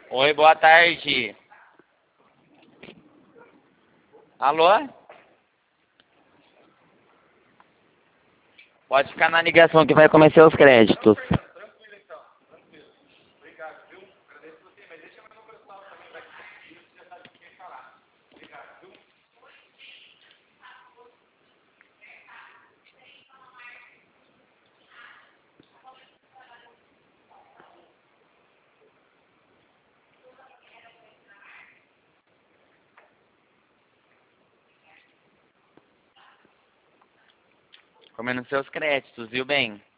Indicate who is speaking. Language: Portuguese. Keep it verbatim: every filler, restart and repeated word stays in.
Speaker 1: Oi, boa tarde. Alô? Pode ficar na ligação que vai começar os créditos. Comendo seus créditos, viu, bem?